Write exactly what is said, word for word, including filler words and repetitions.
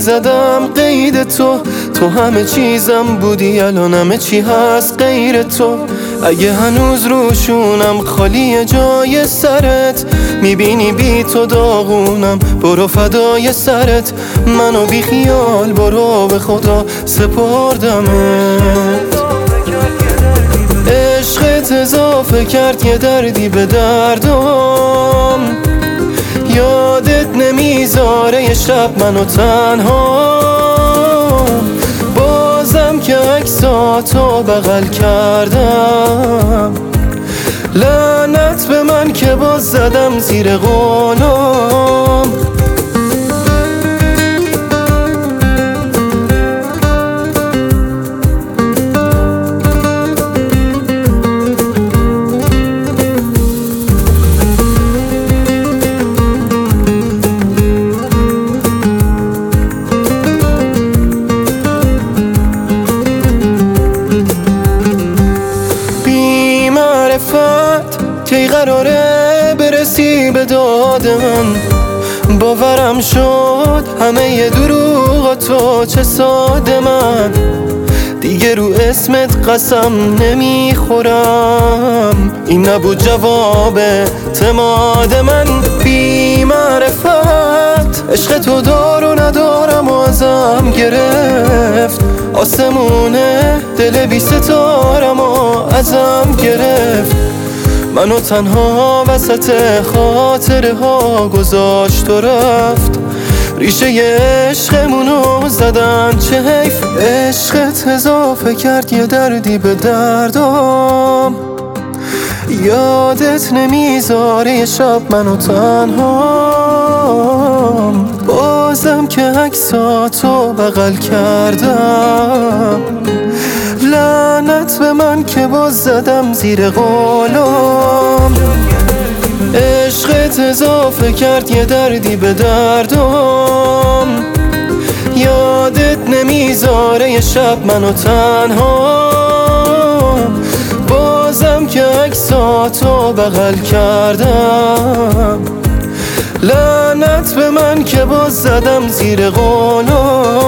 زدم قید تو، تو همه چیزم بودی الان همه چی هست غیر تو. اگه هنوز روشونم خالی جای سرت، میبینی بی تو داغونم، برو فدای سرت. منو بی خیال برو به خدا سپردمت. عشقت اضافه کرد یه دردی به دردم، یادت نمیذاره یه شب منو تنها. بازم که عکساتو بغل کردم، لعنت به من که باز زدم زیر قولم. کی قراره برسی به داد من؟ باورم شد همه ی دروغ تو چه ساده من. دیگه رو اسمت قسم نمیخورم، این نبود جواب اعتماد من. بی معرفت عشق تو دار و ندارم و ازم گرفت. آسمونه دل بی ستارم و ازم گرفت. منو تنها وسط خاطره ها گذاشت و رفت. ریشه ی عشقمونو زدن چه حیف. عشقت اضافه کرد یه دردی به دردم، یادت نمیذاره یه شب منو تنها. بازم که عکساتو بغل کردم، لعنت به من که باز زدم زیر قولم. عشقت اضافه کرد یه دردی به دردم، یادت نمیذاره یه شب منو تنها. بازم که عکساتو بغل کردم، لعنت به من که باز زدم زیر قولم.